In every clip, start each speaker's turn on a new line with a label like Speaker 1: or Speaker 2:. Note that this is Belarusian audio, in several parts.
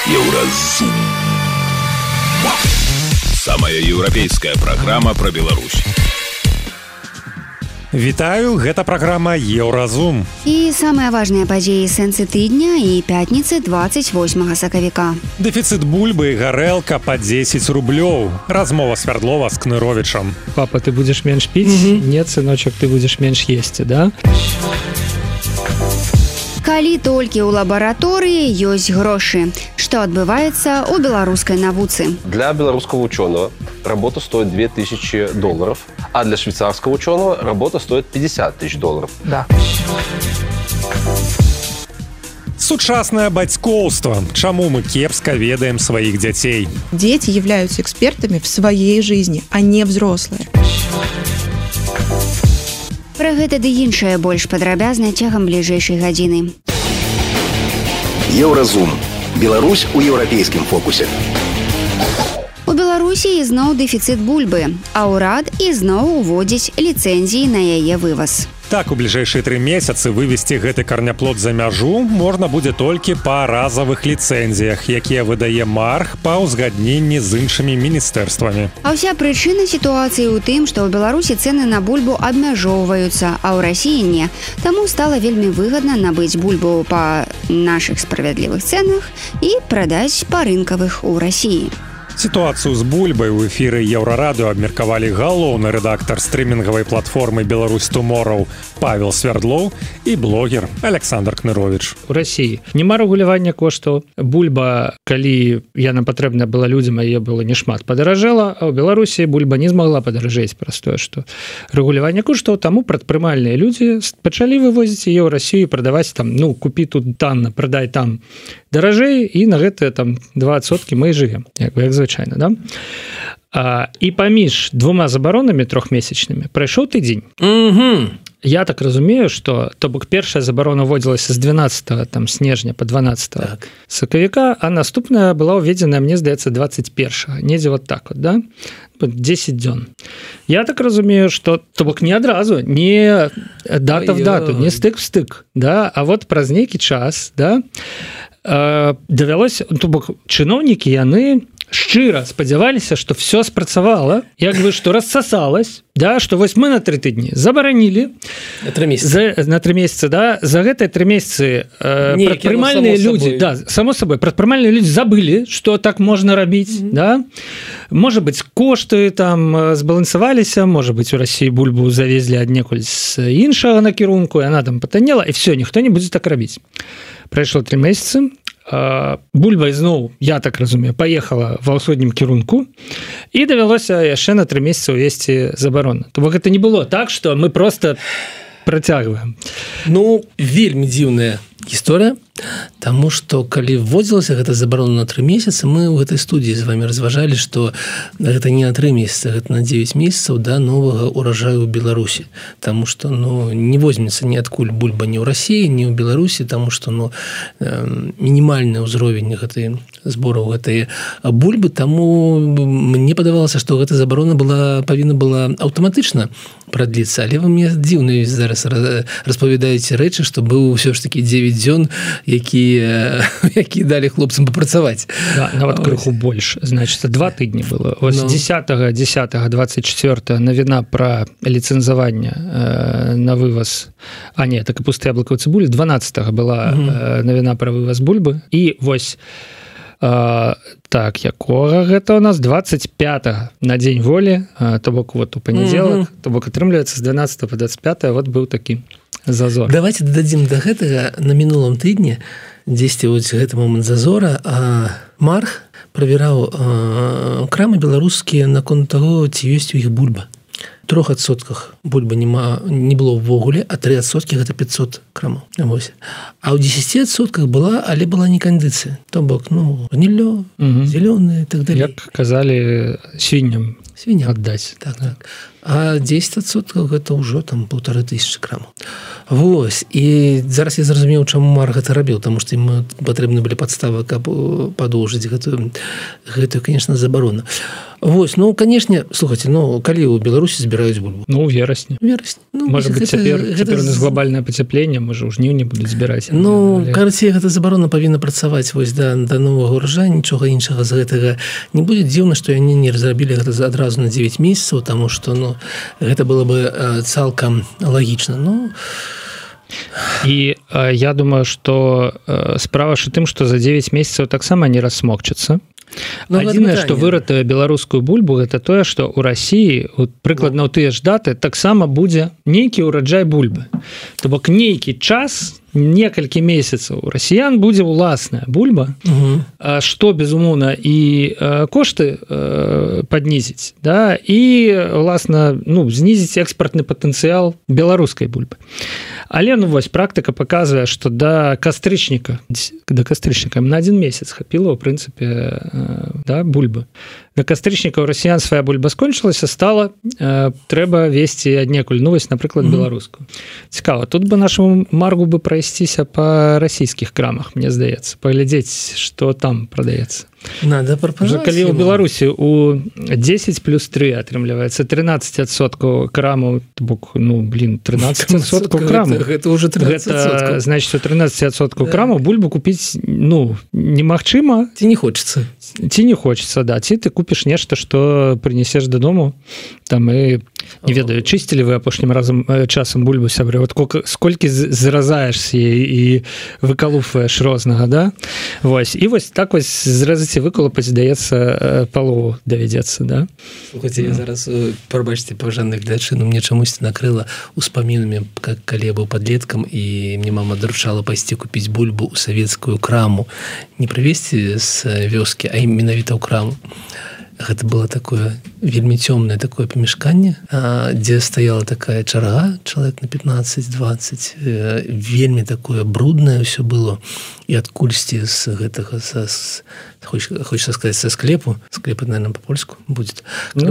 Speaker 1: Еўразум. Самая еўрапейская праграма пра Беларусь.
Speaker 2: Вітаю, гэта праграма Еўразум.
Speaker 3: І самыя важныя падзеі сэнсы тыдня і пятніцы 28 сакавіка.
Speaker 2: Дэфіцыт бульбы і гарэлка па 10 рублёў. Размова Свярдлова з Кныровічам.
Speaker 4: Папа, ты будзеш менш піць? Нет, сыночак, ты будзеш менш есці, да?
Speaker 3: Калі толькі ў лабараторыі ёсць грошы. Што адбываецца ў беларускай навуцы?
Speaker 5: Для белорусского ученого работа стоит $2000, а для швейцарского ученого работа стоит $50 000.
Speaker 4: Да.
Speaker 2: Сучаснае бацькоўства. Чаму мы кепска ведаем сваіх дзяцей?
Speaker 6: Дети являются экспертами в своей жизни, а не взрослые.
Speaker 3: Пра гэта ды іншае больш падрабязна цягам бліжэйшай гадзіны.
Speaker 1: Еўразум. Беларусь у еўрапейскім фокусе.
Speaker 3: У Беларусі ізноў дэфіцыт бульбы, а ўрад ізноў уводзіць ліцэнзіі на яе вываз.
Speaker 2: Так, у бліжэйшыя 3 месяцы вывезці гэты карняплод за мяжу можна будзе толькі па разавых ліцэнзіях, якія выдае Марг па ўзгадненні з іншымі міністэрствамі.
Speaker 3: А ўся прычына сітуацыі ў тым, што ў Беларусі цэны на бульбу абмяжоўваюцца, а ў Расіі не. Таму стала вельмі выгадна набыць бульбу па нашых справядлівых цэнах і прадаць па рынкавых у Расіі.
Speaker 2: Сітуацыю з бульбай у эфіры Еўрарадыё абмеркавалі галоўны рэдактар стрымінгавай платформы «Беларусь Tomorrow» Павел Свярдлоў і блогер Александр Кныровіч.
Speaker 4: У Расіі няма рэгулявання коштаў. Бульба, калі яна патрэбна была людзям, а яе было немат, падаражэла, а ў Беларусі бульба не змагла падаражэць праз тое, што рэгуляванне коштаў, таму прадпрымальныя людзі пачалі вывозіць яе ў Расію і прадаваць там, купі тут танна, прадай там даражэй, і на гэтыя там 2% мы і жывем, як звычайна, да? І паміж двума забаронамі трохмесячнымі прайшоў тыдзень. Я так разумею, што то бок першая забарона вводзілася з 12 там снежня по 12 сакавіка, а наступная была ўведзеная, мне здаецца, 21, недзе вот так вот, да? 10 дзён. Я так разумею, што то бок не адразу, не дата в дату, не стык в стык, да? А вот праз нейкі час, да, давялося, то бок чыноўнікі, яны шчыра спадзяваліся, што все спрацавала, як бы што рассасалась, да, што вось мы на 3 тыдні забаранілі на 3 месяцы, да, за гэтыя 3 месяцы прадпрымальныя людзі, да, само сабой, прадпрымальныя людзі забылі, што так можна рабіць, да, можа быць, кошты там збалансаваліся, можа быць, у Расіі бульбу завезлі аднекуль з іншага накірунку, і яна там патаннела, і все, ніхто не будзе так рабіць. Прайшло 3 месяцы, бульба ізноў, я так разумею, паехала ва ўсходнім кірунку і давялося яшчэ на 3 месяцы ўвесці забарону. То бок гэта не было так, што мы просто працягваем.
Speaker 7: Вельмі дзіўная гісторыя, таму што калі вводзілася гэта забарона на 3 месяцы, мы ў гэтай студіі з вами разважалі, што гэта не на 3 месяцы, гэта на 9 месяцаў да новага ўраджаю ў Беларусі. Таму што не возьмецца ніадкуль бульба ні ў Расіі, ні ў Беларусі, таму што мінімальны ўзровень гэтай збораў гэтай бульбы, таму мне падавалася, што гэта забарона павінна была аўтаматычна прадліцца, але вы мне дзіўна зараз распавядаеце рэчы, што быў ўсё ж такі 9 дзён, які далі хлопцам папрацаваць.
Speaker 4: Да, нават крыху больш. Значит, 2 тыдні было. Ось 10-го, 24 навіна пра ліцэнзаванне на вываз. А не, так і пусты яблыкаў цыбулі. 12-го была навіна пра вываз бульбы. І вось так, якога гэта у нас 25 на дзень волі, то бок вот у панядзелак, то бок атрымліваецца з 12 по 25 вот быў такі зазор.
Speaker 7: Давайте дададзім да гэтага на мінулым тыдні, дзесьці вось гэты момант зазора, Марг правяраў крамы беларускія наконт таго, ці ёсць у іх бульба. 3% бульбы не было ўвогуле, а 3% гэта 500 крамаў. А ў 10% была, але была не кандыцыя. То бок, гніллё, зелёнае і так далей.
Speaker 4: Як казалі свінням,
Speaker 7: свіння
Speaker 4: аддаць.
Speaker 7: Так. А 10% гэта ўжо там 1500 крамаў. Вось, і зараз я зразумеў, чаму Марк гэта рабіў, таму што ім патрэбны былі падставы, каб падоўжыць гэтую, конечно, забарону. Вось, ну, канешне, слухайце, ну, калі ў Беларусі збіраюць бульбу?
Speaker 4: Ну, у верасні.
Speaker 7: Ну,
Speaker 4: можа быць, цяпер у нас глобальнае пацяпленне, можа, ў жніўні будуць збіраць.
Speaker 7: Ну, карацей, гэта забарона павінна працаваць вось да новага ўраджаю, нічога іншага з гэтага не будзе. Дзіўна, што яны не разрабілі гэта адразу на 9 месяцаў, таму што, ну, гэта было бы цалкам лагічна. Ну,
Speaker 4: і я думаю, што справа ж у тым, што за 9 месяцаў таксама не рассмокчыцца. Адзінае, што выратуе беларускую бульбу, гэта тое, што ў Расіі прыкладна ў тыя ж даты таксама будзе нейкі ўраджай бульбы. То бок нейкі час, некалькі месяцаў расіян будзе ўласная бульба, што, безумоўна, і кошты паднізіць, да, і, уласна, ну, знізіць экспартны патэнцыял беларускай бульбы. Але, ну, вось, практыка паказвае, што да кастрычніка на 1 месяц хапіла, ў прынцыпе, да, бульбы. Да кастрычніка ў расіян свая бульба скончылася, стала, трэба весці аднекуль, ну, вось, напрыклад, беларускую. Цікава, тут бы нашаму Маргу бы прайсціся па расійскіх крамах, мне здаецца, паглядзець, што там прадаецца.
Speaker 7: Надо прапанаваць.
Speaker 4: Калі ў Беларусі у 10 плюс 3 атрымліваецца 13% крамаў, бок, ну, блин, 13% крамаў.
Speaker 7: Гэта ўжо 13%.
Speaker 4: Гэта, значит, у 13% крамаў бульбу купіць, ну, немагчыма.
Speaker 7: Ці не хочацца.
Speaker 4: Ці не хочацца, да. Ці ты купіш нешта, што прынесеш дадому, там, і, не ведаю, чысцілі вы апошнім часам бульбу, сябры, вот сколькі зразаешся і выкалуфаеш рознага, да? Вось, і вось так вось зразаць выколупаць, здаецца, палову давядзецца, да?
Speaker 7: Слухайце, я зараз, прабачце, паважаныя гледачы, но мне чамусьці накрыла успамінамі, калі я быў падлеткам, і мне мама даручала пайсці купіць бульбу ў савецкую краму. Не прывезці з вёскі, а менавіта ў краму. Гэта было такое вельмі цёмнае такое памяшканне, дзе стаяла такая чарга, чалавек на 15-20, вельмі такое бруднае ўсё было, і адкульсьці з гэтага, хочется сказать, со склепу, склеп, наверное, по-польску будет.
Speaker 4: Ну,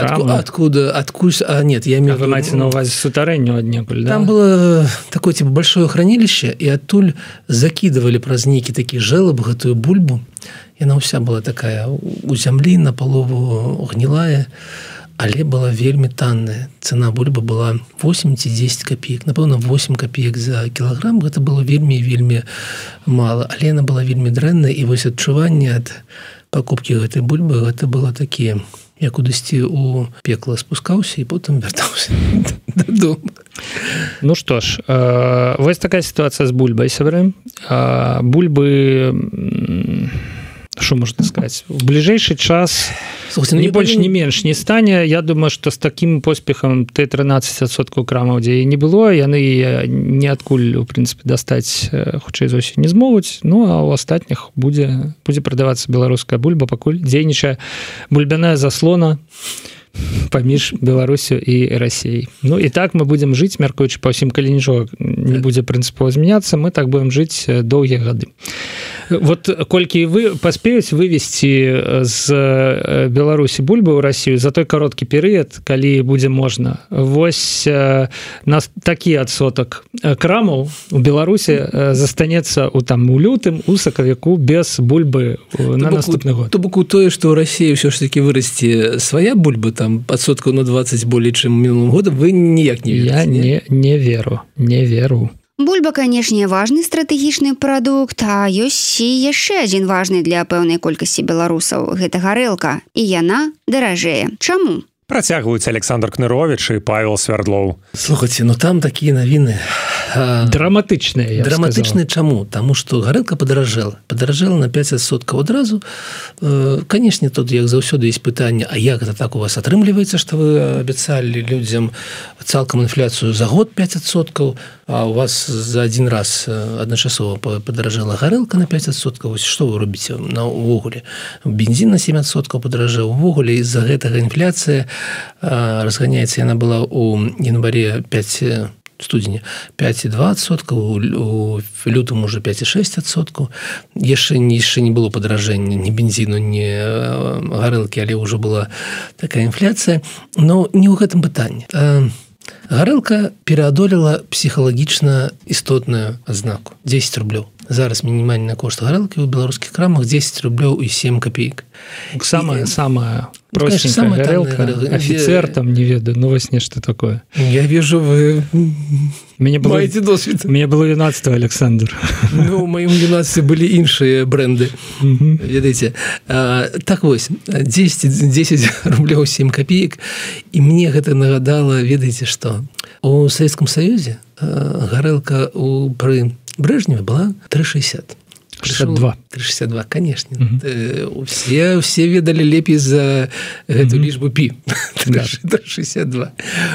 Speaker 7: откуда, нет, я имею в виду...
Speaker 4: Вы маете на увазе сутарэнню аднекуль, да?
Speaker 7: Там было такое, типа, большое хранилище, и оттуль закидывали праз нейкі такі жэлаб гэтую бульбу. Яна ўся была такая у зямлі, на палову гнілая, але была вельмі танная. Цена бульбы была 8 ці 10 копеек. Напэўна, 8 копеек за кілаграм. Гэта было вельмі мала. Але яна была вельмі дрэнная, і вось адчуванне ад пакупкі гэтай бульбы, гэта было такія, я кудысьці у пекла спускаўся і потым вяртаўся дадому.
Speaker 4: Ну што ж, вось такая сітуацыя з бульбай, сябры. Бульбы... Что можно сказать? В ближайший час ни больше, ни менш не стане. Я думаю, что с таким поспехом Т-13% крамаў, дзе не было, яны ніадкуль, у прынцыпе, дастаць хутчэй за ўсё не змогуць. Ну, а ў астатніх будзе прадавацца беларуская бульба, пакуль дзейнічае бульбяная заслона паміж Беларусю і Расіяй. Ну, і так мы будзем жыць, мяркуючы па ўсім, калі нічога не будзе прынцыпова змяняцца, мы так будзем жыць доўгія гады. Вот колькі вы паспеюць вывесці з Беларусі бульбы ў Расію за той кароткі перыяд, калі будзе можна. Вось нас такі адсотак крамаў у Беларусі застанецца у лютым, у сакавіку без бульбы на наступны год.
Speaker 7: То бок у тое, што ў Расіі ўсё ж такі вырасце свая бульба, там адсоткаў на 20 болей, чым мінулым годам, вы ніяк не верыце?
Speaker 4: Я не веру.
Speaker 3: Бульба, канешне, важны стратэгічны прадукт, а ёсць і яшчэ адзін важны для пэўнай колькасці беларусаў. Гэта гарэлка, і яна даражэе. Чаму?
Speaker 2: Працягваюць Александр Кныровіч і Павел Свярдлоў.
Speaker 7: Слухайце, ну там такія навіны
Speaker 4: драматычныя, я б сказала.
Speaker 7: Чаму? Таму што гарэлка падаражэла на 5% адразу. Канешне, тут як заўсёды ёсць пытанне, а як гэта так у вас атрымліваецца, што вы абяцалі людзям цалкам інфляцыю за год 5%, а у вас за один раз адначасова падаражэла гарэлка на 5%. Вось што вы робіце увогуле? Бензін на 7% падаражэў. Увогуле з-за гэтага інфляцыя разганяецца, яна была ў январе 5 студзеня 5,2%, у лютым уже 5,6%. Яшчэ не было падаражэння ні бензіну, ні гарэлкі, але ўжо была такая інфляцыя. Но не ў гэтым пытанні. Гарэлка пераадолела псіхалагічна істотную адзнаку 10 рублёў. Зараз мінімальны кошт гарэлкі ў беларускіх крамах 10 рублёў і 7 копеек.
Speaker 4: Самая простенькая гарэлка, офицер там, не ведаю, ну вось нешта такое.
Speaker 7: Я вижу, вы маеце досвід.
Speaker 4: Мне было юнацтва, Александр.
Speaker 7: Ну, у маім юнацтве былі іншыя бренды. Ведаеце. Так вось, 10 рублёў 7 копеек, і мне гэта нагадала, ведаеце што? У Савецкам Саюзе гарэлка пры Брежневе была 3,60. 3,62, конечно. Все ведали лепей за эту лічбу пі. 3,62.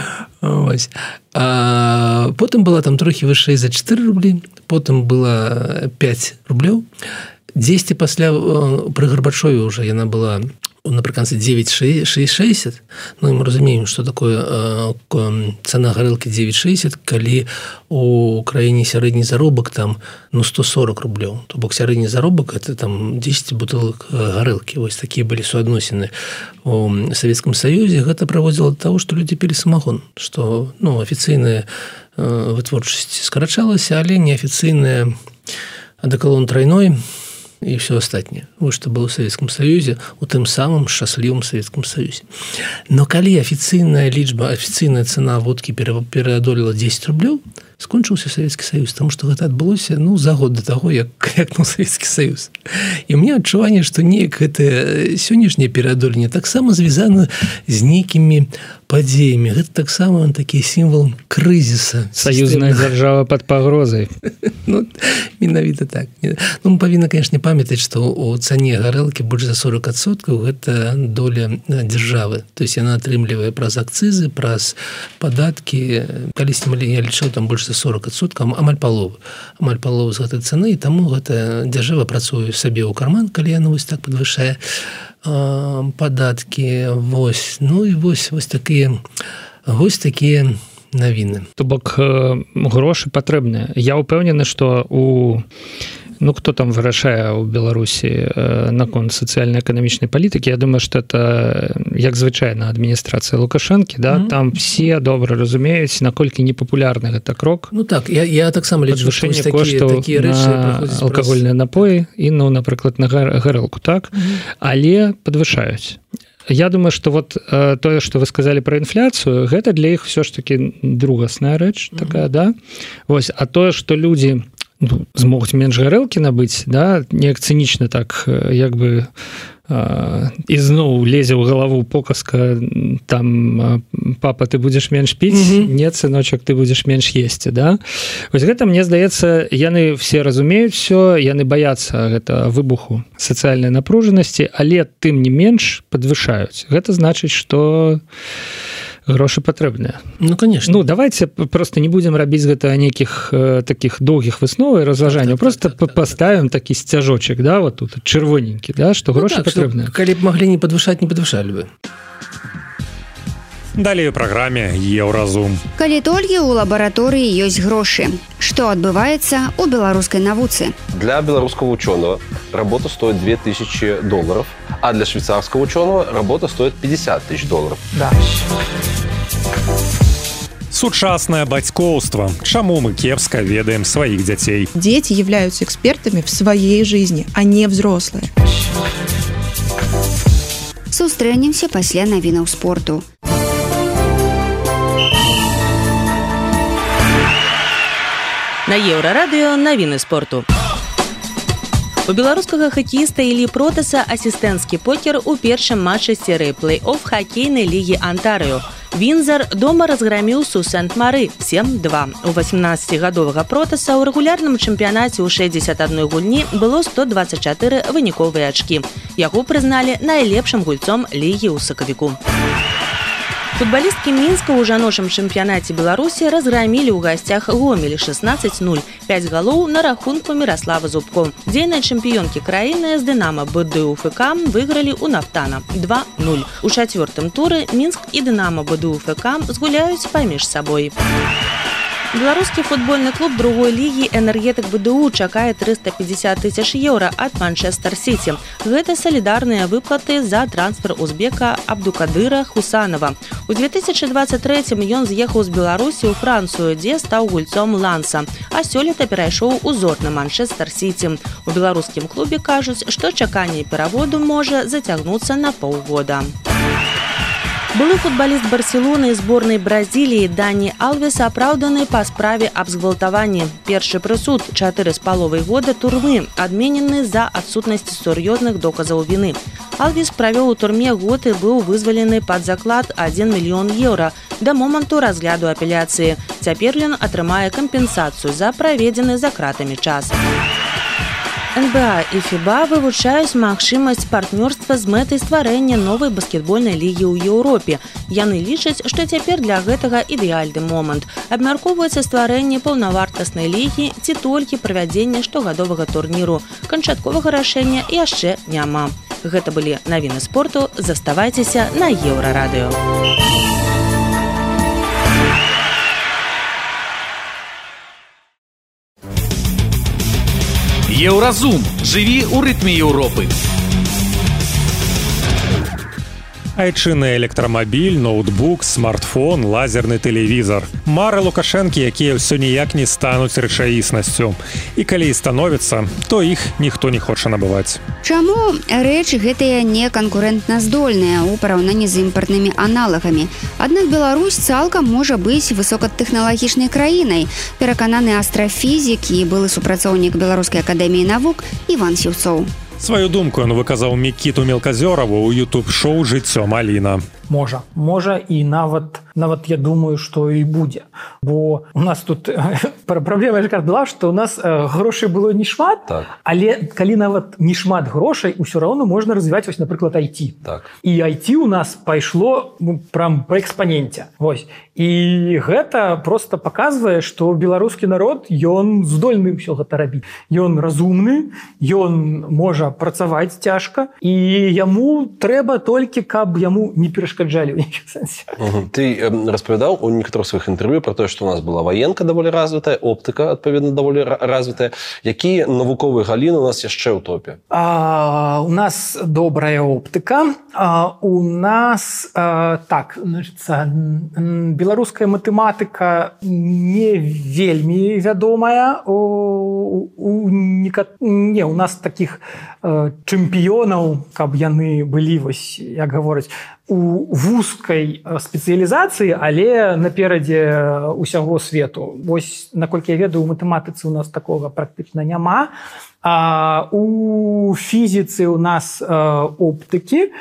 Speaker 7: А потым была там трохі вышэй за 4 рублі, потым была 5 рублёў. 10 пасля пры Гарбачове уже яна была напрыканцы 9,60. Ну, і мы разумеем, што такое цана гарэлкі 9,60, калі у краіне сярэдні заробак там 140 рублёў. То бок сярэдні заробак это там 10 бутылак гарэлкі. Вось такія былі суадносіны у Савецкам Саюзе. Гэта прыводзіла да таго, што людзі пілі самагон, што афіцыйная вытворчасць скарачалася, але неафіцыйная адэкалон трайной и все остальное. Вот что было в Советском Союзе, у тем самым счастливым Советском Союзе. Но коли официальная лічба, официальная цена водки переодолела 10 рублёў, скончыўся Советский Союз, потому что гэта адбылося за год до того, як Советский Союз. И у меня адчуванне, што неяк гэта сённяшняе переадоленне таксама звязана з нейкімі падзеямі. Гэта таксама такі сімвал крызіса.
Speaker 4: Союзная дзяржава под пагрозай.
Speaker 7: Менавіта так. Мы павінны, конечно, памятаць, што у цане гарэлкі больш за 40% гэта доля дзяржавы. То есть яна атрымлівае праз акцызы, праз падаткі. Калісьці я лічыў там больш за 40%, амаль палову з гэтай цаны, і таму гэта дзяржава працуе сабе ў карман, калі яна вось так падвышае падаткі. Вось такія навіны.
Speaker 4: То бок грошы патрэбныя. Я ўпэўнены, што кто там вырашае ў Беларусі наконт сацыяльна-эканамічнай палітыкі, я думаю, што это як звычайна адміністрацыя Лукашэнкі, да? Там все добра разумеюць, наколькі непапулярны гэта крок.
Speaker 7: Так, я таксама лічу, што
Speaker 4: такія рэчы на алкагольныя напоі і, напрыклад, на гарэлку, так? Але падвышаюць. Я думаю, што вот тое, што вы сказалі пра інфляцыю, гэта для іх все ж таки другасная рэч такая, да? Вось, а тое, што людзі змогуць менш гарэлкі набыць, да, неяк цынічна так, як бы ізноў лезе ў галаву показка там папа, ты будзеш менш піць, не, сыночак, ты будзеш менш есці, да? Вось гэта, мне здаецца, яны все разумеюць все, яны баяцца гэта выбуху сацыяльнай напружанасці, але тым не менш падвышаюць. Гэта значыць, што грошы патрэбныя.
Speaker 7: Конечно.
Speaker 4: Давайте просто не будем рабіць гэта нейкіх таких доўгіх высноў і разважанняў. Просто поставим такі сцяжочак, да, вот тут чырвоненькі, да, што грошы патрэбныя.
Speaker 7: Калі б маглі не падвышаць, не падвышалі бы.
Speaker 2: Далей у праграме Еўразум.
Speaker 3: Калі толькі ў лабараторыі ёсць грошы. Што адбываецца ў беларускай навуцы?
Speaker 5: Для белорусского ученого работа стоит $2000, а для швейцарского ученого работа стоит $50 000.
Speaker 6: Да.
Speaker 2: Сучаснае бацькоўства. Чаму мы кепска ведаем сваіх дзяцей?
Speaker 6: Дети являются экспертами в своей жизни, а не взрослые.
Speaker 3: Сустрэнемся пасля навінаў спорту.
Speaker 8: На Еўрарадыё навіны спорту. У беларускага хакеіста Іллі Протаса асістэнцкі покер у першым матчы серыі плэй-офф хакейнай лігі Антарыё. Вінзар дома разграміў Су-Сент-Мары 7-2. У 18-гадовага Протаса ў рэгулярным чэмпіянаце ў 61 гульні было 124 выніковыя ачкі. Яго прызналі найлепшым гульцом лігі ў сакавіку. Футбалісткі Мінска ў жаночым чэмпіянаце Беларусі разграмілі ў гасцях Гомель 16-0. 5 галоў на рахунку Міраслава Зубко. Дзейныя чэмпіёнкі краіны з Дынама БДУФК выйгралі ў Нафтана 2-0. У чацвёртым туры Мінск і Дынама БДУФК згуляюць паміж сабой. Беларускі футбольны клуб другой лігі «Энергетик БДУ» чакае 350 тысяч еўра ад Манчестер Сити. Гэта салідарныя выплаты за трансфер узбека Абдукадыра Хусанова. У 2023-м ён з'ехаў з Беларусі ў Францыю, дзе стаў гульцом Ланса, а сёлета перайшоў у зорны Манчестер Сити. У беларускім клубе кажуць, што чаканне пераводу можа зацягнуцца на паўгода. Былы футболіст Барселоны і зборнай Бразіліі Дані Алвес апраўданы па справе аб згвалтаванні. Першы прысуд 4,5 года турмы адменены за адсутнасці сур'ёзных доказаў віны. Алвес правёў у турме год і быў вызвалены пад заклад 1 мільён еўра да моманту разгляду апеляцыі. Цяпер ён атрымае кампенсацыю за праведзены за кратамі час. НБА і ФІБА вывучаюць магчымасць партнёрства з мэтай стварэння новай баскетбольнай лігі ў Еўропе. Яны лічаць, што цяпер для гэтага ідэальны момант. Абмяркоўваецца стварэнне паўнавартаснай лігі ці толькі правядзенне штогадовага турніру. Канчатковага рашэння яшчэ няма. Гэта былі навіны спорту. Заставайцеся на Еўрарадыё.
Speaker 9: Еўразум. Жыві ў рытме Еўропы.
Speaker 2: Айчынны электрамабіль, ноутбук, смартфон, лазерны тэлевізор. Мары Лукашэнкі, якія ўсё ніяк не стануць рэчаіснасцю. І калі і становіцца, то іх ніхто не хоча набываць.
Speaker 3: Чаму рэчы гэтыя не канкурэнтна здольныя ў параўнанні з імпартнымі аналагамі? Аднак Беларусь цалкам можа быць высокатэхналагічнай краінай, перакананы астрафізік і былы супрацоўнік Беларускай акадэміі навук Іван Сіўцоў.
Speaker 2: Сваю думку ён выказаў Мікіту Мелказёраву ў ютуб-шоу «Жыццё Маліна».
Speaker 10: Можа і нават я думаю, што і будзе. Бо у нас тут праблема была, што у нас грошай было не шмат,
Speaker 5: так.
Speaker 10: Але калі нават не шмат грошай, усё роўно можна развіваць, вось, напрыклад, IT.
Speaker 5: Так.
Speaker 10: І IT у нас пайшло прям па экспаненце. Вось. І гэта просто паказвае, што беларускі народ, ён здольны ўсё гэта рабіць. Ён разумны, ён можа працаваць цяжка, і яму трэба толькі, каб яму не перашкаджалі ў нейкім сэнсе.
Speaker 5: Ты распавядаў у некаторых сваіх інтэрв'ю пра тое, што у нас была ваенка даволі развітая, оптыка, адпаведна, даволі развітая. Якія навуковыя галіны у нас яшчэ ў топе?
Speaker 10: У нас добрая оптыка. У нас, так, беларуская матэматыка не вельмі вядомая. У нас такіх чэмпіёнаў, каб яны былі, вось, як гавораць, у вузкай спецыялізацыі, але наперадзе ўсяго свету. Вось, наколькі я ведаю, у матэматыцы у нас такога практычна няма. У фізіцы у нас оптыкі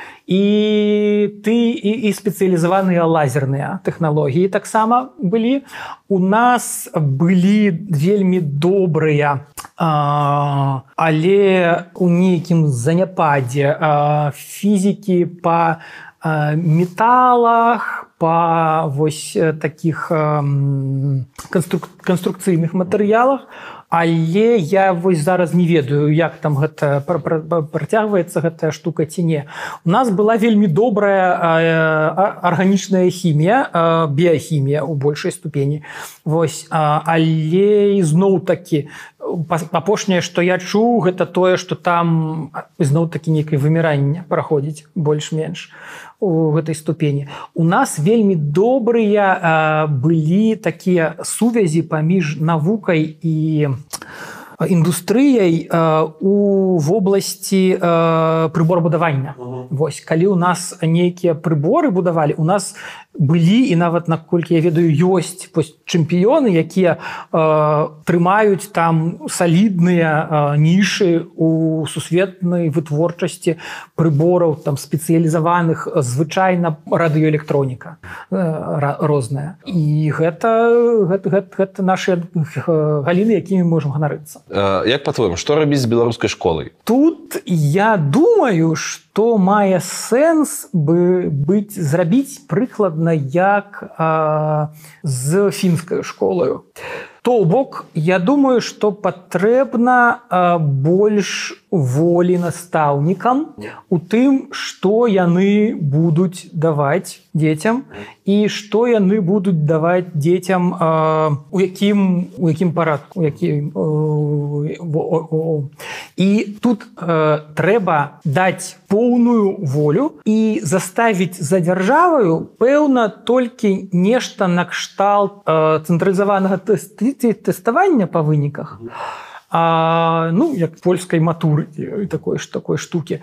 Speaker 10: і спецыялізаваныя лазерныя тэхналогіі таксама былі. У нас былі вельмі добрыя, але у нейкім заняпадзе фізікі па металах, па вось такіх канструкцыйных матэрыялах, але я вось зараз не ведаю, як там гэта працягваецца гэтая штука ці не. У нас была вельмі добрая арганічная хімія, біяхімія ў большай ступені. Вось, але ізноў-такі апошняе, што я чуў, гэта тое, што там ізноў-такі нейкае выміранне праходзіць больш-менш у гэтай ступені. У нас вельмі добрыя былі такія сувязі паміж навукай і індустрыяй у вобласці прыборабудавання. Вось, калі у нас нейкія прыборы будавалі, у нас былі, і нават, наколькі я ведаю, ёсць чэмпіёны, якія трымаюць там салідныя нішы у сусветнай вытворчасці прыбораў там спецыялізаваных, звычайна радыёэлектроніка розная. І гэта нашы галіны, якімі можам ганарыцца.
Speaker 5: Як па-твоему, што рабіць з беларускай школай?
Speaker 10: Тут я думаю, што мае сэнс зрабіць прыкладна як з фінскай школаю. То бок, я думаю, што патрэбна больш волі настаўнікам у тым, што яны будуць даваць дзецям і што яны будуць даваць дзецям у якім парадку, і тут трэба даць поўную волю і заставіць за дзяржаваю, пэўна, толькі нешта накшталт цэнтралізаванага тэставання па выніках, як польскай матуры такой штукі.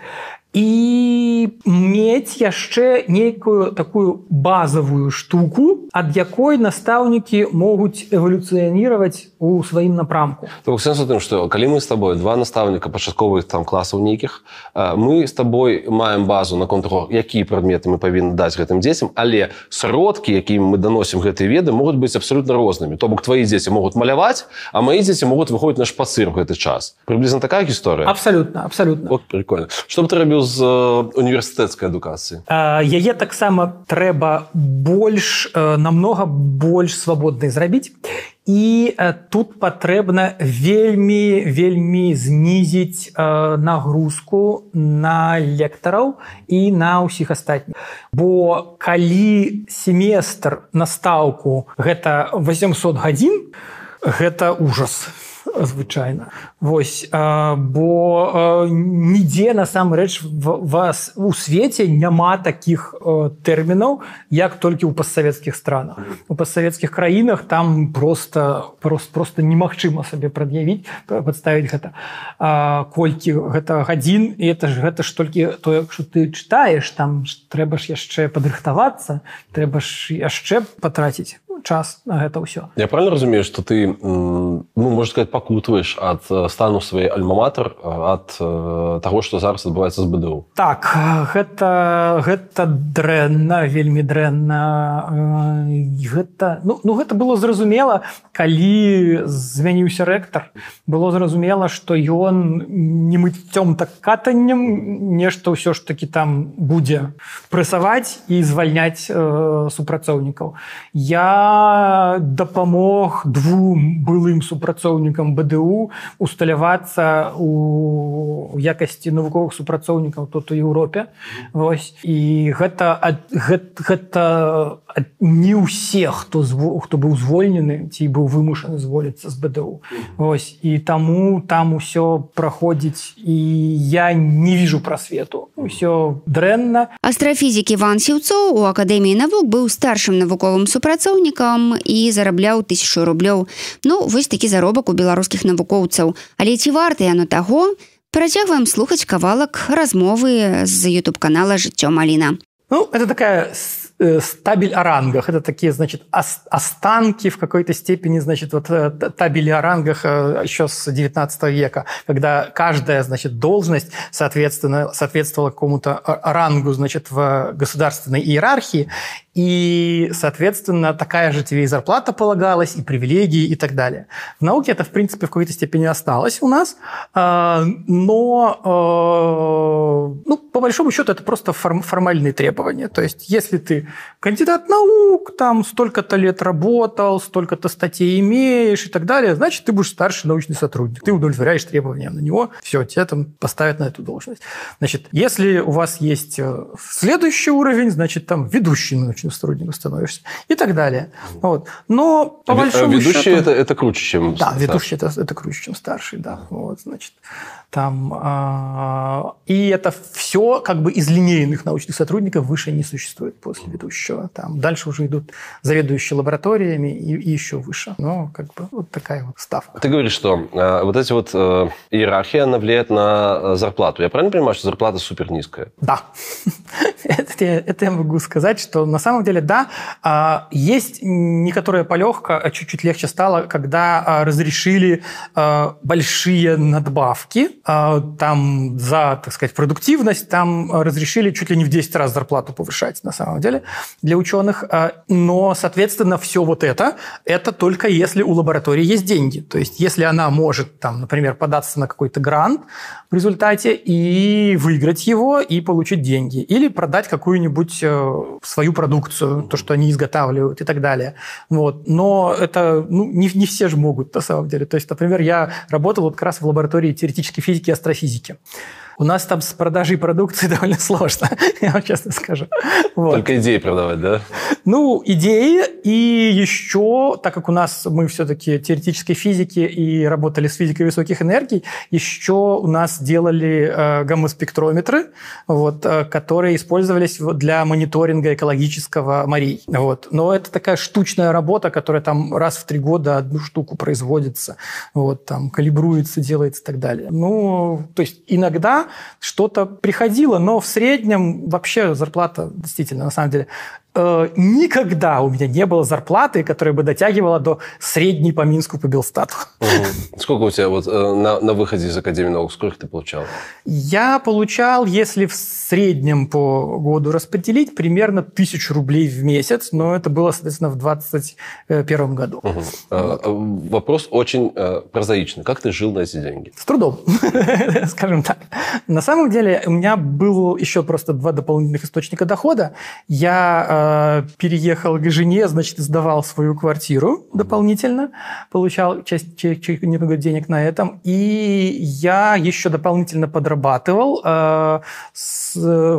Speaker 10: І мець яшчэ нейкую такую базавую штуку, ад якой настаўнікі могуць эвалюцыяніраваць у сваім напрамку.
Speaker 5: Так, сэнс у тым, што калі мы з табой два настаўніка пачатковых там класаў нейкіх, мы з табой маем базу наконт таго, якія прадметы мы павінны даць гэтым дзецям, але сродкі, якімі мы даносім гэтыя веды, могуць быць абсалютна рознымі. То бок твои дзеці могуць маляваць, а мои дзеці могуць выходзіць на шпацыр у гэты час. Прыблізна такая гісторыя?
Speaker 10: Абсалютна.
Speaker 5: О, прикольна. Што б ты рабіў з універсітэцкай адукацыі?
Speaker 10: Яе таксама трэба намнога больш свабоднай зрабіць. І тут патрэбна вельмі знізіць нагрузку на лектараў і на ўсіх астатніх. Бо калі семестр на стаўку гэта 800 гадзін, гэта ужас. Звычайна. Вось, бо нідзе насамрэч у свеце няма такіх тэрмінаў, як толькі ў постсавецкіх странах. У постсавецкіх краінах там просто немагчыма сабе прадставіць гэта. Колькі гэта гадзін, і гэта ж толькі тое, што ты чытаеш, там трэба ж яшчэ падрыхтавацца, трэба ж яшчэ патраціць час на гэта ўсё.
Speaker 5: Я правильно разумею, што ты, можна сказаць, пакутваеш ад стану сваёй альма-матэр, ад таго, што зараз адбываецца з БДУ?
Speaker 10: Так, гэта дрэнна, вельмі дрэнна. Гэта было зразумела, калі змяніўся рэктар. Было зразумела, што ён не мыццём, так катаннем нешта ўсё ж такі там будзе прэсаваць і звальняць супрацоўнікаў. Я дапамог двум былым супрацоўнікам БДУ усталявацца у якасці навуковых супрацоўнікаў тут у Еўропе. Вось. І гэта не ўсе, хто быў звольнены ці быў вымушаны зволіцца з БДУ. Вось. І таму там усё праходзіць, і я не віжу прасвету. Усё дрэнна.
Speaker 3: Астрафізік Іван Сіўцоў у Акадэміі навук быў старшым навуковым супрацоўнікам і зарабляў 1000 рублёў. Вось такі заробак у беларускіх навукоўцаў. Але ці варта яно таго? Працягваем слухаць кавалак размовы з YouTube-канала «Жыццё Маліна».
Speaker 10: Это такая стабель о рангах. Это такие, значит, останки в какой-то степени, значит, вот табели о рангах еще с 19 века, когда каждая, значит, должность соответствовала какому-то рангу, значит, в государственной иерархии, и, соответственно, такая же тебе и зарплата полагалась, и привилегии, и так далее. В науке это, в принципе, в какой-то степени осталось у нас, но, по большому счету, это просто формальные требования. То есть, если ты кандидат наук, там столько-то лет работал, столько-то статей имеешь и так далее, значит, ты будешь старший научный сотрудник. Ты удовлетворяешь требованиям на него, все, тебя там поставят на эту должность. Значит, если у вас есть следующий уровень, значит, там ведущий научный сотрудник становишься и так далее. Вот. Но по большому
Speaker 5: ведущий
Speaker 10: счету...
Speaker 5: это круче, чем
Speaker 10: Да, старший. Ведущий это круче, чем старший, да. Вот, значит, там... И это все как бы из линейных научных сотрудников выше не существует после ведущего. Там дальше уже идут заведующие лабораториями и еще выше. Но как бы вот такая вот ставка.
Speaker 5: Ты говоришь, что вот эти вот иерархия, она влияет на зарплату. Я правильно понимаю, что зарплата супер низкая?
Speaker 10: Да. Это я могу сказать, что на самом деле, да, есть некоторая полегка, чуть-чуть легче стало, когда разрешили большие надбавки там за, так сказать, продуктивность, там там разрешили чуть ли не в 10 раз зарплату повышать, на самом деле, для ученых. Но, соответственно, все вот это только если у лаборатории есть деньги. То есть, если она может, там, например, податься на какой-то грант в результате и выиграть его, и получить деньги. Или продать какую-нибудь свою продукцию, то, что они изготавливают и так далее. Вот. Но это не все же могут, на самом деле. То есть, например, я работал вот как раз в лаборатории теоретической физики и астрофизики. У нас там с продажей продукции довольно сложно, я вам честно скажу. Вот.
Speaker 5: Только идеи продавать, да?
Speaker 10: Идеи, и еще, так как мы все-таки теоретической физики и работали с физикой высоких энергий, еще у нас делали гамма-спектрометры, которые использовались для мониторинга экологического морей. Вот. Но это такая штучная работа, которая там раз в 3 года одну штуку производится, там калибруется, делается и так далее. То есть иногда что-то приходило, но в среднем вообще зарплата действительно, на самом деле, никогда у меня не было зарплаты, которая бы дотягивала до средней по Минску по Белстату.
Speaker 5: Сколько у тебя на выходе из Академии наук, сколько ты получал?
Speaker 10: Я получал, если в среднем по году распределить, примерно 1000 рублей в месяц, но это было, соответственно, в 2021 году.
Speaker 5: Вопрос очень прозаичный. Как ты жил на эти деньги?
Speaker 10: С трудом, скажем так. На самом деле у меня было еще просто 2 дополнительных источника дохода. Я переехал к жене, значит, сдавал свою квартиру дополнительно, получал немного денег на этом, и я еще дополнительно подрабатывал с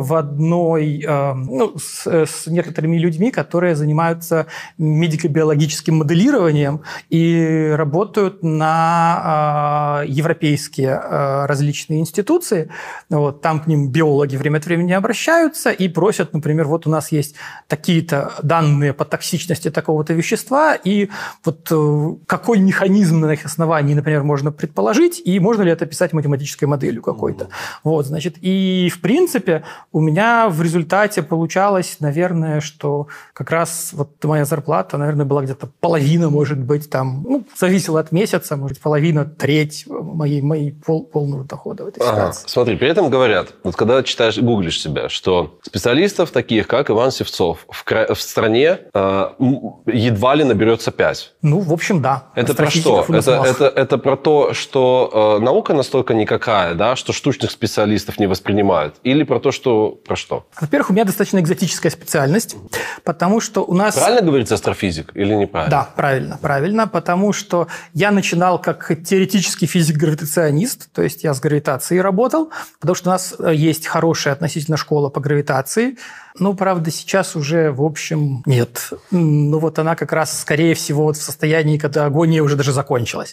Speaker 10: некоторыми людьми, которые занимаются медико-биологическим моделированием и работают на европейские различные институции. Там к ним биологи время от времени обращаются и просят, например, вот у нас есть такие-то данные по токсичности такого-то вещества, и какой механизм на их основании, например, можно предположить, и можно ли это описать математической моделью какой-то. И, в принципе, у меня в результате получалось, наверное, что как раз моя зарплата, наверное, была где-то половина, может быть, зависело от месяца, может, половина, треть моей полного дохода в этой ситуации.
Speaker 5: Смотри, при этом говорят, когда гуглишь себя, что специалистов таких, как Иван Севцов, в стране едва ли наберется 5.
Speaker 10: В общем, да.
Speaker 5: Это про что? Это про то, что наука настолько никакая, да, что штучных специалистов не воспринимают? Или про то, что... Про что?
Speaker 10: Во-первых, у меня достаточно экзотическая специальность, потому что у нас...
Speaker 5: Правильно говорится астрофизик или неправильно?
Speaker 10: Да, правильно, потому что я начинал как теоретический физик-гравитационист, то есть я с гравитацией работал, потому что у нас есть хорошая относительно школа по гравитации. Правда, сейчас уже, в общем, нет. Она как раз, скорее всего, в состоянии, когда агония уже даже закончилась.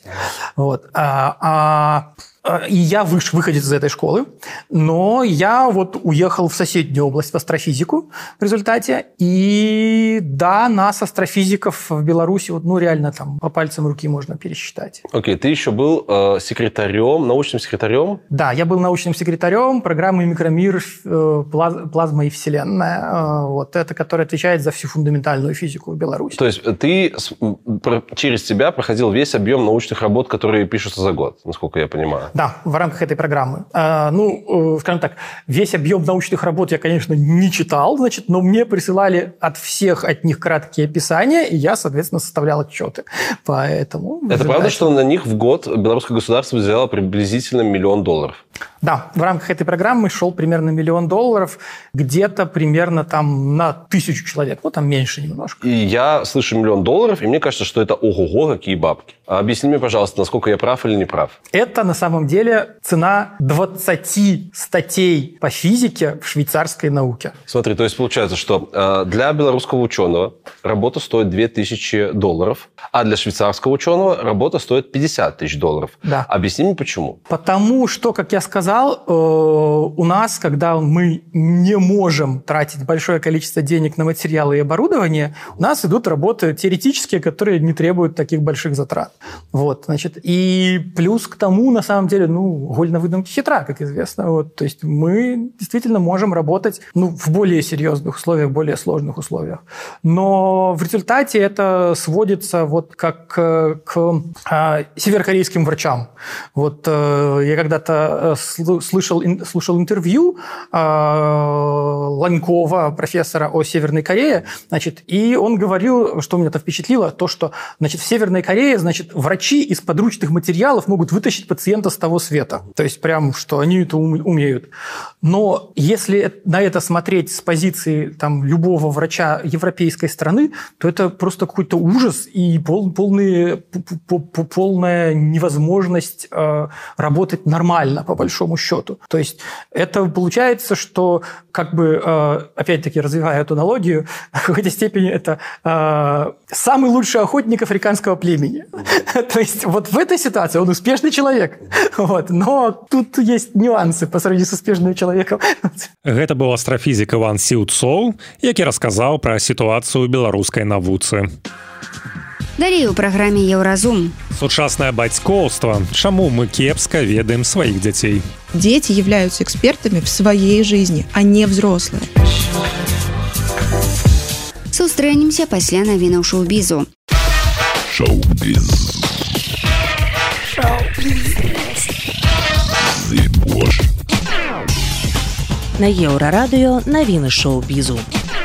Speaker 10: И я выходец из этой школы, но я уехал в соседнюю область, в астрофизику в результате. И да, нас, астрофизиков в Беларуси, реально там по пальцам руки можно пересчитать.
Speaker 5: Окей, ты еще был научным секретарем?
Speaker 10: Да, я был научным секретарем программы «Микромир. Плазма и Вселенная». Это, которая отвечает за всю фундаментальную физику в Беларуси.
Speaker 5: То есть ты через тебя проходил весь объем научных работ, которые пишутся за год, насколько я понимаю?
Speaker 10: Да, в рамках этой программы. Скажем так, весь объем научных работ я, конечно, не читал, но мне присылали от них краткие описания, и я, соответственно, составлял отчеты. Поэтому...
Speaker 5: Это правда, что на них в год белорусское государство взяло приблизительно $1 миллион?
Speaker 10: Да, в рамках этой программы шел примерно $1 миллион, где-то примерно на 1000 человек, там меньше немножко.
Speaker 5: И я слышу $1 миллион, и мне кажется, что это ого-го, какие бабки. Объясни мне, пожалуйста, насколько я прав или не прав.
Speaker 10: Это, на самом деле, цена 20 статей по физике в швейцарской науке.
Speaker 5: Смотри, то есть получается, что для белорусского ученого работа стоит $2000, а для швейцарского ученого работа стоит $50 000.
Speaker 10: Да.
Speaker 5: Объясни мне, почему.
Speaker 10: Потому что, как я сказал, у нас, когда мы не можем тратить большое количество денег на материалы и оборудование, у нас идут работы теоретические, которые не требуют таких больших затрат. И плюс к тому, на самом деле, голь на выдумке хитра, как известно. То есть мы действительно можем работать в более серьезных условиях, более сложных условиях. Но в результате это сводится как к северокорейским врачам. Я когда-то слушал интервью Ланькова, профессора о Северной Корее, значит, и он говорил, что меня-то впечатлило, то, что, значит, в Северной Корее, значит, врачи из подручных материалов могут вытащить пациента с того света. То есть прям, что они это умеют. Но если на это смотреть с позиции там, любого врача европейской страны, то это просто какой-то ужас и полная невозможность работать нормально, по большому счету. То есть это получается, что, как бы, опять-таки, развивая эту аналогию, в какой-то степени это самый лучший охотник африканского племени. То есть вот в этой ситуации он успешный человек. Вот. Но тут есть нюансы по сравнению с успешным человеком.
Speaker 2: Гэта быў астрафізік Іван Сіўцоў, які расказаў пра сітуацыю ў беларускай навуцы.
Speaker 3: Далей у праграме «Еўразум».
Speaker 2: Сучаснае бацькоўства. Чаму мы кепска ведаем сваіх дзяцей?
Speaker 6: Дети являются экспертами в своей жизни, а не взрослые.
Speaker 3: Сустрэнемся пасля навінаў шоу-бізу.
Speaker 1: Шоу-біз.
Speaker 8: На Еўрарадыё навіны шоу-бізу.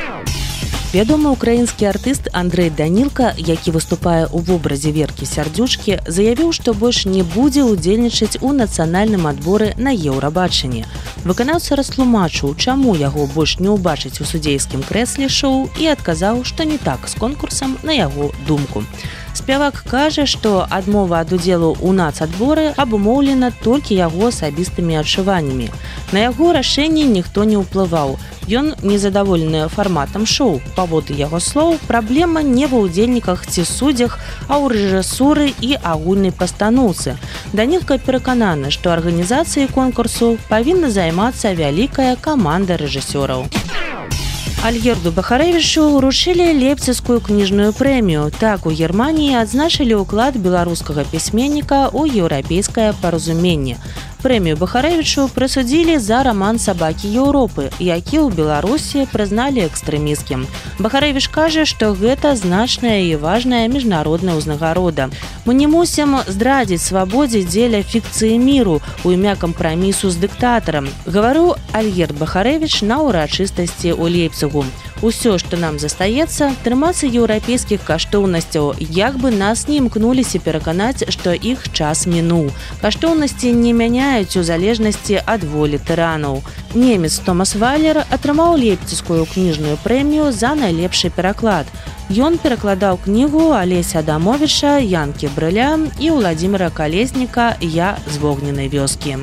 Speaker 8: Вядомы украінскі артыст Андрэй Данілка, які выступае ў вобразе Веркі Сярдзючкі, заявіў, што больш не будзе ўдзельнічаць у нацыянальным адборы на Еўрабачанне. Выканаўца растлумачыў, чаму яго больш не ўбачыць у судзейскім крэсле шоу і адказаў, што не так з конкурсам на яго думку. Спявак кажа, што адмова ад удзелу ў нацадборы абумоўлена толькі яго асабістымі адчуваннямі. На яго рашэнне ніхто не ўплываў. Ён незадаволены фарматам шоу. Паводле яго слоў, праблема не ва ўдзельніках ці суддзях, а ў рэжысуры і агульнай пастаноўцы. Данілка перакананы, што арганізацыяй конкурсу павінна займацца вялікая каманда рэжысёраў. Альгерду Бахарэвічу ўручылі лейпцігскую кніжную прэмію. Так, у Германіі адзначылі ўклад беларускага пісьменніка ў еўрапейскае паразуменне. Прэмію Бахарэвічу прысудзілі за раман «Сабакі Еўропы», які ў Беларусі прызналі экстрэмісцкім. Бахарэвіч кажа, што гэта значная і важная міжнародная ўзнагарода. Мы не мусім здрадзіць свабодзе дзеля фікцыі міру ў імя кампрамісу з дыктатарам, гаварыў Альгерд Бахарэвіч на ўрачыстасці ў Лейпцігу. Усё, што нам застаецца, трымацца еўрапейскіх каштоўнасцяў, як бы нас не імкнуліся пераканаць, што іх час мінуў. Каштоўнасці не мяняюць у залежнасці ад волі тыранаў. Немец Томас Валер атрымаў лейпцігскую кніжную прэмію за найлепшы пераклад. Ён перакладаў кнігу Алеся Адамовіча, Янкі Брыля і Владзіміра Калесніка «Я з вогненай вёскі».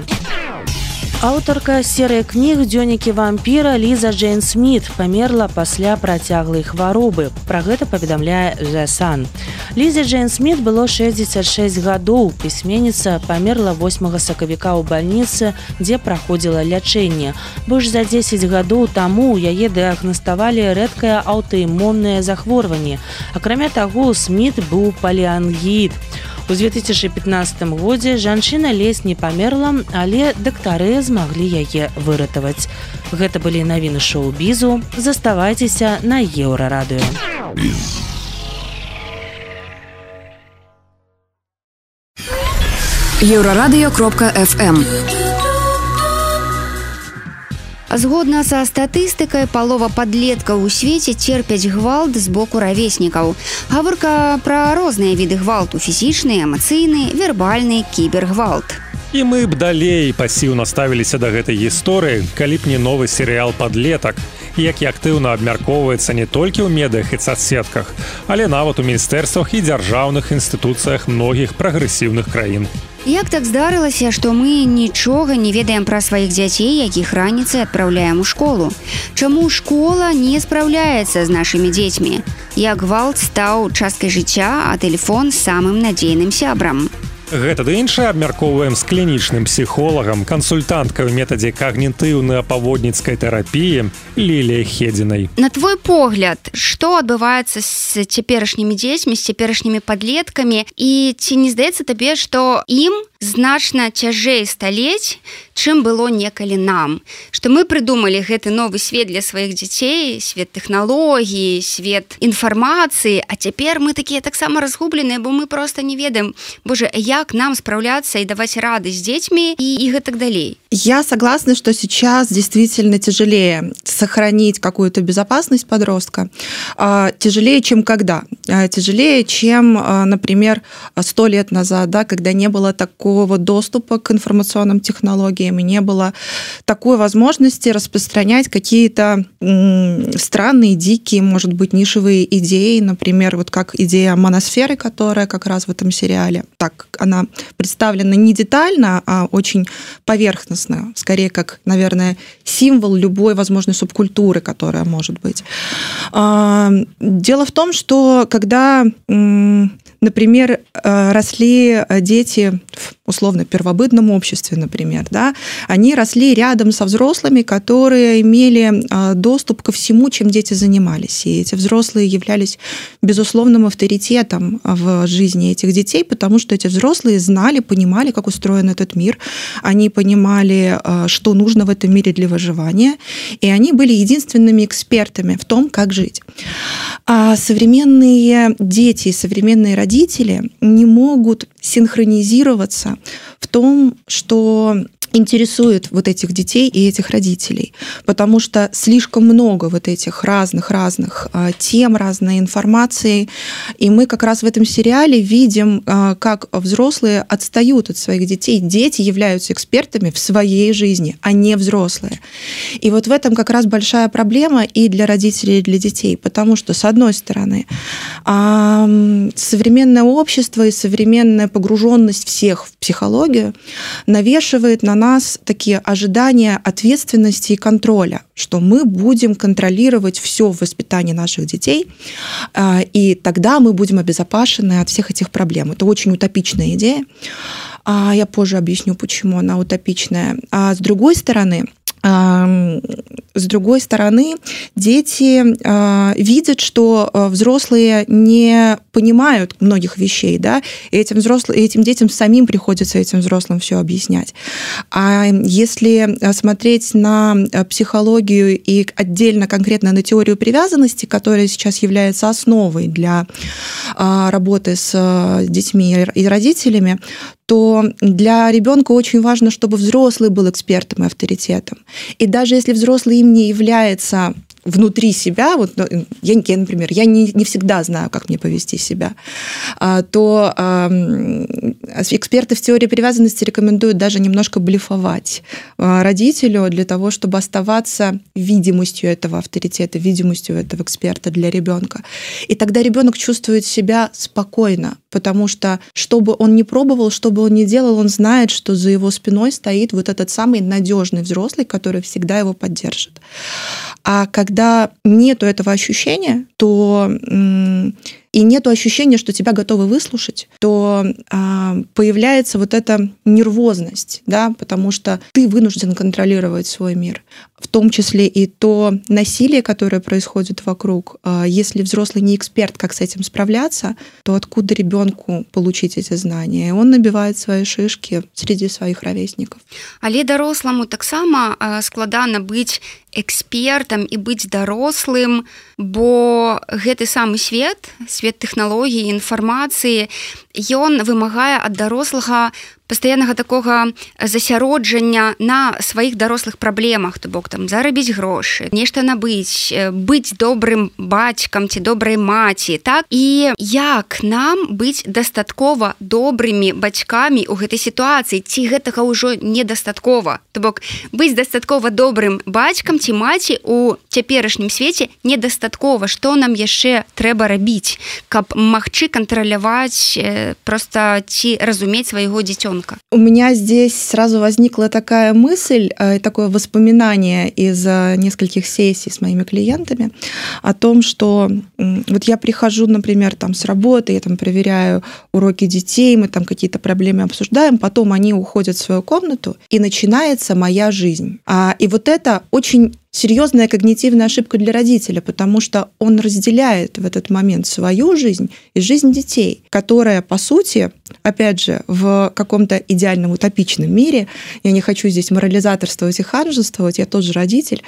Speaker 8: Аўтарка серыі кніг «Дзённікі вампіра» Ліза Джейн Сміт памерла пасля працяглай хваробы. Пра гэта паведамляе The Sun. Лізе Джейн Сміт было 66 гадоў. Пісьменніца памерла 8 сакавіка ў бальніцы, дзе праходзіла лячэнне. Больш за 10 гадоў таму яе дыягнаставалі рэдкае аўтаімуннае захворванне. Акрамя таго, Сміт быў паліангіт. У 2015 годзе жанчына ледзь не памерла, але дактары змаглі яе выратаваць. Гэта былі навіны шоу-бізу. Заставайцеся на Еўрарадыё.
Speaker 11: Еўрарадыё.фм.
Speaker 3: Згодна са статыстыкай, палова падлеткаў у свеце церпяць гвалт з боку равеснікаў. Гаворка пра розныя віды гвалту: фізічны, эмацыйны, вербальны, кібергвалт.
Speaker 2: І мы б далей пасіўна ставіліся да гэтай гісторыі, калі б не новы серыял «Падлетак», які актыўна абмяркоўваецца не толькі ў медыях і соцсетках, але нават у міністэрствах і дзяржаўных інстытуцыях многіх прагрэсіўных краін.
Speaker 3: Як так здарылася, што мы нічога не ведаем пра сваіх дзяцей, якіх раніцай адпраўляем у школу? Чаму школа не спраўляецца з нашымі дзецьмі? Як гвалт стаў часткай жыцця, а тэлефон самым надзейным сябрам?
Speaker 2: Гэта ды іншае абмяркоўваем з клінічным псіхолагам, кансультанткай у метадзе когнітыўна-паводніцкай тэрапіі Ліліяй Хедзінай.
Speaker 3: На твой погляд, што адбываецца з цяперашнімі дзецьмі, з цяперашнімі падлеткамі, і ці не здаецца табе, што ім значна цяжэй сталець, чым было некалі нам, што мы прыдумалі гэты новы свет для сваіх дзяцей, свет тэхналогій, свет інфармацыі, а цяпер мы такія таксама разгубленыя, бо мы просто не ведаем, боже, як нам спраўляцца и давать рады с детьми и так далее.
Speaker 6: Я согласна, что сейчас действительно тяжелее сохранить какую-то безопасность подростка, тяжелее, чем когда. Тяжелее, чем, например, 100 лет назад, да, когда не было такого доступа к информационным технологиям и не было такой возможности распространять какие-то странные, дикие, может быть, нишевые идеи, например, вот как идея моносферы, которая как раз в этом сериале, так, она представлена не детально, а очень поверхностно, скорее как, наверное, символ любой возможной субкультуры, которая может быть. Дело в том, что когда, например, росли дети в условно первобытном обществе, например, да, они росли рядом со взрослыми, которые имели доступ ко всему, чем дети занимались. И эти взрослые являлись безусловным авторитетом в жизни этих детей, потому что эти взрослые знали, понимали, как устроен этот мир, они понимали, что нужно в этом мире для выживания, и они были единственными экспертами в том, как жить. А современные дети и современные родители не могут синхронизироваться в том, что интересует вот этих детей и этих родителей, потому что слишком много вот этих разных тем, разной информации, и мы как раз в этом сериале видим, как взрослые отстают от своих детей. Дети являются экспертами в своей жизни, а не взрослые. И вот в этом как раз большая проблема и для родителей, и для детей, потому что, с одной стороны, современное общество и современная погруженность всех в психологию навешивает на нас такие ожидания ответственности и контроля, что мы будем контролировать все в воспитании наших детей, и тогда мы будем обезопасены от всех этих проблем. Это очень утопичная идея. Я позже объясню, почему она утопичная. А с другой стороны, дети видят, что взрослые не понимают многих вещей, да, и этим детям самим приходится этим взрослым все объяснять. А если смотреть на психологию и отдельно конкретно на теорию привязанности, которая сейчас является основой для работы с детьми и родителями, то для ребенка очень важно, чтобы взрослый был экспертом и авторитетом. И даже если взрослый им не является внутри себя, вот я, например, я не всегда знаю, как мне повести себя, то эксперты в теории привязанности рекомендуют даже немножко блефовать родителю для того, чтобы оставаться видимостью этого авторитета, видимостью этого эксперта для ребенка. И тогда ребенок чувствует себя спокойно, потому что, что бы он ни пробовал, что бы он ни делал, он знает, что за его спиной стоит вот этот самый надежный взрослый, который всегда его поддержит. А когда нету этого ощущения, то и нету ощущения, что тебя готовы выслушать, то появляется вот эта нервозность, да, потому что ты вынужден контролировать свой мир, в том числе и то насилие, которое происходит вокруг. Если взрослый не эксперт, как с этим справляться, то откуда ребенку получить эти знания? И он набивает свои шишки среди своих ровесников.
Speaker 3: Але даросламу таксама складана быць экспертам і быць дарослым, бо гэты самы свет тэхналогій, інфармацыі, ён вымагае ад дарослага пастаяннага такога засяроджання на сваіх дарослых праблемах, то бок там зарабіць грошы, нешта набыць, быць добрым бацькам ці добрай маці, так? І як нам быць дастаткова добрымі бацькамі ў гэтай сітуацыі, ці гэтага ўжо недастаткова? То бок быць дастаткова добрым бацькам ці маці ў цяперашнім свеце недастаткова. Што нам яшчэ трэба рабіць, каб магчы кантраляваць просто ці разумець свайго дзіцёнка?
Speaker 6: У меня здесь сразу возникла такая мысль, такое воспоминание из нескольких сессий с моими клиентами о том, что вот я прихожу, например, там с работы, я там проверяю уроки детей, мы там какие-то проблемы обсуждаем, потом они уходят в свою комнату, и начинается моя жизнь. И вот это очень серьезная когнитивная ошибка для родителя, потому что он разделяет в этот момент свою жизнь и жизнь детей, которая, по сути, опять же, в каком-то идеальном утопичном мире, я не хочу здесь морализаторствовать и ханжествовать, я тоже родитель,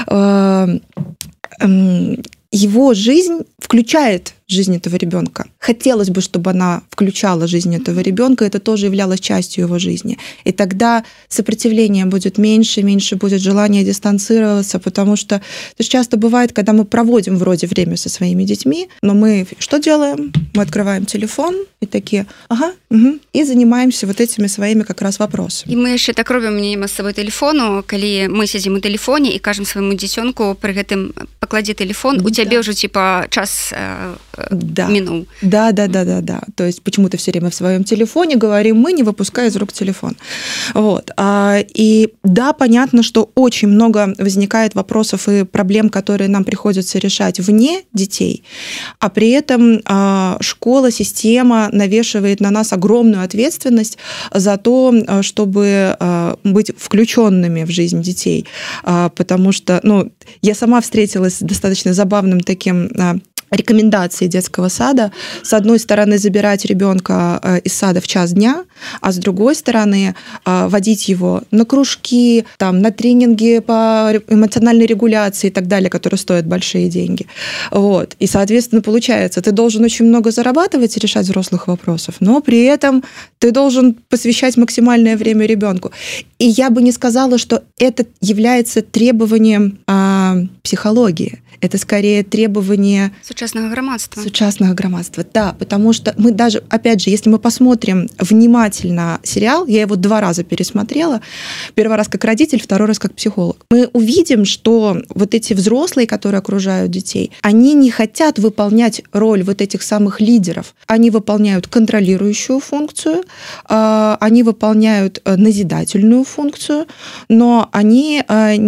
Speaker 6: его жизнь включает жизнь этого ребенка. Хотелось бы, чтобы она включала жизнь этого ребенка, это тоже являлось частью его жизни. И тогда сопротивление будет меньше будет желание дистанцироваться, потому что это часто бывает, когда мы проводим вроде время со своими детьми, но мы что делаем? Мы открываем телефон и такие, и занимаемся вот этими своими как раз вопросами.
Speaker 3: И мы еще так робим мимо с собой телефону, когда мы сидим у телефоне и кажем своему детенку при этом поклади телефон, у тебя уже типа час минул.
Speaker 6: Да. То есть почему-то все время в своем телефоне говорим мы, не выпуская из рук телефон. Вот. И да, понятно, что очень много возникает вопросов и проблем, которые нам приходится решать вне детей, а при этом школа, система навешивает на нас огромную ответственность за то, чтобы быть включенными в жизнь детей, потому что, я сама встретилась с достаточно забавным таким рекомендации детского сада. С одной стороны, забирать ребенка из сада в час дня, а с другой стороны, водить его на кружки, на тренинги по эмоциональной регуляции и так далее, которые стоят большие деньги. Вот. И, соответственно, получается, ты должен очень много зарабатывать и решать взрослых вопросов, но при этом ты должен посвящать максимальное время ребенку. И я бы не сказала, что это является требованием психологии. Это скорее требование сучасного громадства. Да, потому что мы даже, опять же, если мы посмотрим внимательно сериал, я его 2 раза пересмотрела, первый раз как родитель, второй раз как психолог, мы увидим, что вот эти взрослые, которые окружают детей, они не хотят выполнять роль вот этих самых лидеров. Они выполняют контролирующую функцию, они выполняют назидательную функцию, но они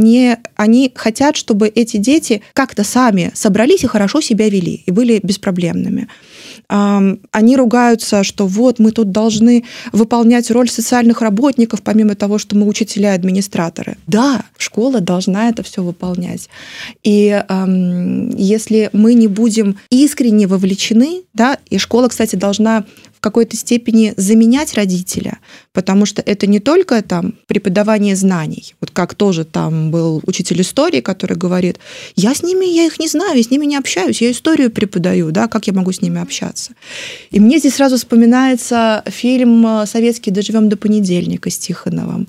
Speaker 6: хотят, чтобы эти дети как-то сами собрались и хорошо себя вели, и были беспроблемными. Они ругаются, что вот мы тут должны выполнять роль социальных работников, помимо того, что мы учителя и администраторы. Да, школа должна это все выполнять. И если мы не будем искренне вовлечены, да, и школа, кстати, должна в какой-то степени заменять родителя, потому что это не только преподавание знаний. Вот как тоже был учитель истории, который говорит, я их не знаю, я с ними не общаюсь, я историю преподаю, да, как я могу с ними общаться. И мне здесь сразу вспоминается фильм советский «Доживем до понедельника» с Тихоновым,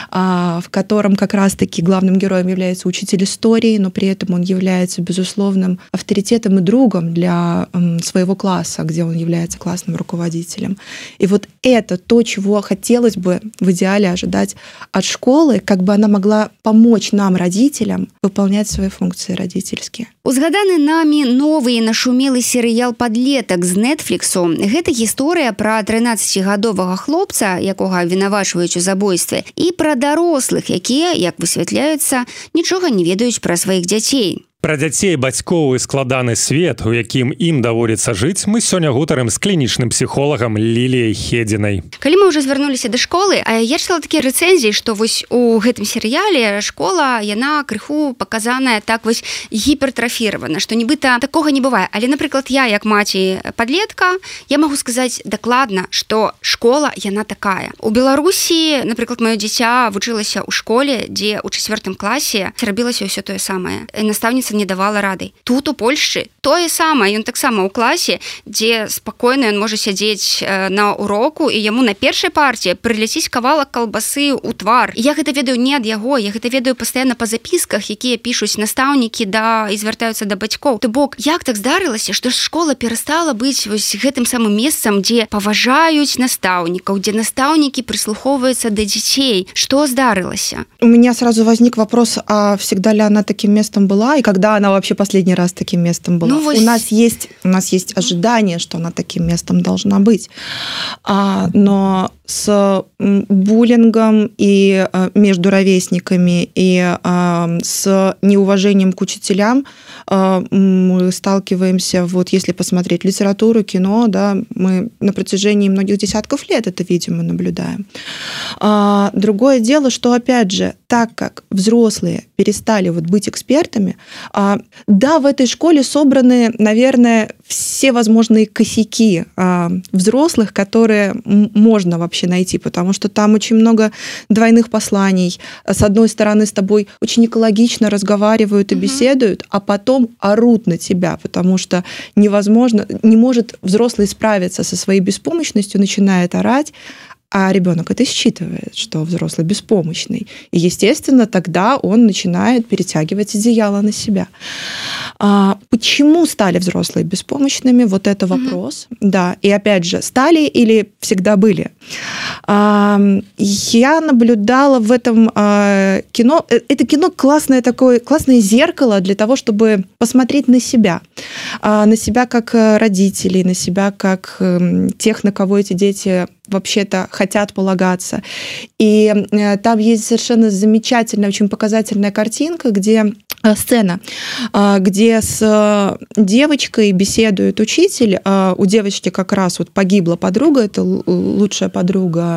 Speaker 6: в котором как раз-таки главным героем является учитель истории, но при этом он является безусловным авторитетом и другом для своего класса, где он является классным руководителем. И вот это то, чего хотелось бы в идеале ожидать от школы, как бы она могла помочь нам, родителям, выполнять свои функции родительские.
Speaker 3: Узгаданы нами новы і нашумелы серыял «Падлетак» з Нетфліксу. Гэта гісторыя пра 13гадовага хлопца, якога абвінавачваюць у забойстве, і пра дарослых, якія, як высвятляецца, нічога не ведаюць пра сваіх дзяцей.
Speaker 2: Пра дзяцей, бацькоў і складаны свет, у якім ім даводзіцца жыць, мы сёння гутарым з клінічным псіхолагам Ліліяй Хедзінай.
Speaker 3: Калі мы ўжо звярнуліся да школы, я чытала такія рэцэнзіі, што вось у гэтым серыяле школа, яна крыху паказаная так вось гіпертрафіравана, што нібыта такога не бывае. Але, напрыклад, я, як маці падлетка, я магу сказаць дакладна, што школа, яна такая. У Беларусі, напрыклад, маё дзіця вучылася ў школе, дзе ў 4 класе рабілася ўсё тое самае. Настаўніца не давала рады. Тут у Польшчы тое самае, ён таксама ў класе, дзе спакойна ён можа сядзець на уроку, і яму на першай парце прыляціць кавалак калбасы ў твар. І я гэта ведаю не ад яго, я гэта ведаю пастаянна па запісках, якія пішуць настаўнікі і звяртаюцца да бацькоў. То бок, як так здарылася, што школа перастала быць вось гэтым самым месцам, дзе паважаюць настаўнікаў, дзе настаўнікі прыслухоўваюцца да дзяцей. Што здарылася?
Speaker 6: У меня сразу возник вопрос, а всегда ли она таким местом была, и когда когда она вообще последний раз таким местом была.
Speaker 3: Ну,
Speaker 6: у нас есть ожидание, что она таким местом должна быть. Но с буллингом и между ровесниками, и с неуважением к учителям мы сталкиваемся, вот если посмотреть литературу, кино, да, мы на протяжении многих десятков лет это видим и наблюдаем. Другое дело, что, опять же, так как взрослые перестали вот быть экспертами, да, в этой школе собраны, наверное, все возможные косяки взрослых, которые можно вообще найти, потому что там очень много двойных посланий. С одной стороны, с тобой очень экологично разговаривают и беседуют, а потом орут на тебя, потому что невозможно, не может взрослый справиться со своей беспомощностью, начинает орать, а ребенок это считывает, что взрослый беспомощный. И, естественно, тогда он начинает перетягивать одеяло на себя. Почему стали взрослые беспомощными? Вот это вопрос. Да. И опять же, стали или всегда были? Я наблюдала в этом кино. Это кино классное зеркало для того, чтобы посмотреть на себя. На себя как родителей, на себя как тех, на кого эти дети вообще-то хотят полагаться. И там есть совершенно замечательная, очень показательная картинка, сцена, где с девочкой беседует учитель. У девочки как раз вот погибла подруга, это лучшая подруга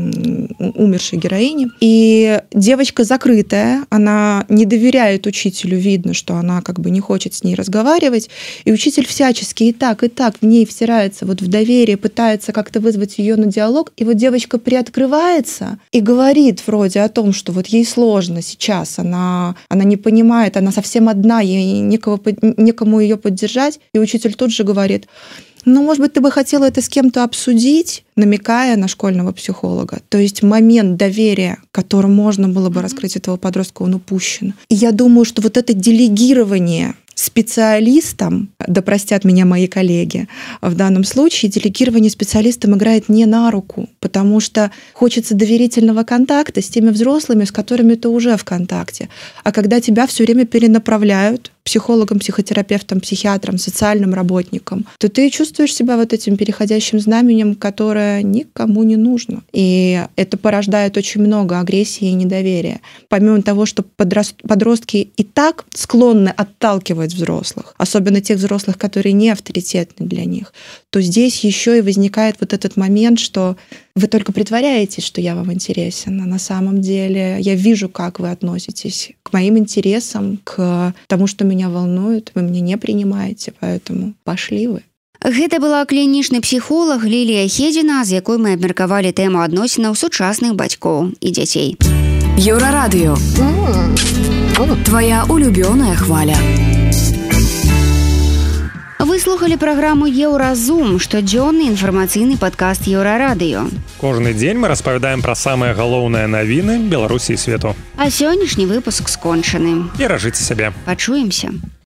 Speaker 6: умершей героини. И девочка закрытая, она не доверяет учителю, видно, что она как бы не хочет с ней разговаривать. И учитель всячески и так в ней втирается вот в доверие, пытается как-то вызвать ее на диалог. И вот девочка приоткрывается и говорит вроде о том, что вот ей сложно сейчас, она не понимает, она совсем одна, ей некому ее поддержать. И учитель тут же говорит: ну, может быть, ты бы хотела это с кем-то обсудить, намекая на школьного психолога. То есть момент доверия, которым можно было бы раскрыть этого подростка, он упущен. И я думаю, что вот это делегирование специалистам, да простят меня мои коллеги, в данном случае делегирование специалистам играет не на руку, потому что хочется доверительного контакта с теми взрослыми, с которыми ты уже в контакте. А когда тебя все время перенаправляют психологом, психотерапевтом, психиатром, социальным работником, то ты чувствуешь себя вот этим переходящим знаменем, которое никому не нужно. И это порождает очень много агрессии и недоверия. Помимо того, что подростки и так склонны отталкивать взрослых, особенно тех взрослых, которые не авторитетны для них, то здесь еще и возникает вот этот момент, что вы только притворяетесь, что я вам интересен, а на самом деле я вижу, как вы относитесь к моим интересам, к тому, что меня волнует, вы меня не принимаете, поэтому пошли вы.
Speaker 3: Гэта была клінічны псіхолог Лілія Хедзіна, з якой мы абмеркавалі тэму адносінаў сучасных бацькоў і дзяцей.
Speaker 11: Еўрарадыё. Твоя улюбёная хваля.
Speaker 3: Вы слухали праграму «Еўразум», штодзённы інфармацыйны падкаст «Еўрарадыё».
Speaker 2: Кожны дзень мы распавядаем пра самыя галоўныя навіны Беларусі і свету.
Speaker 3: А сённяшні выпуск скончаны.
Speaker 2: Беражыце сябе.
Speaker 3: Пачуемся.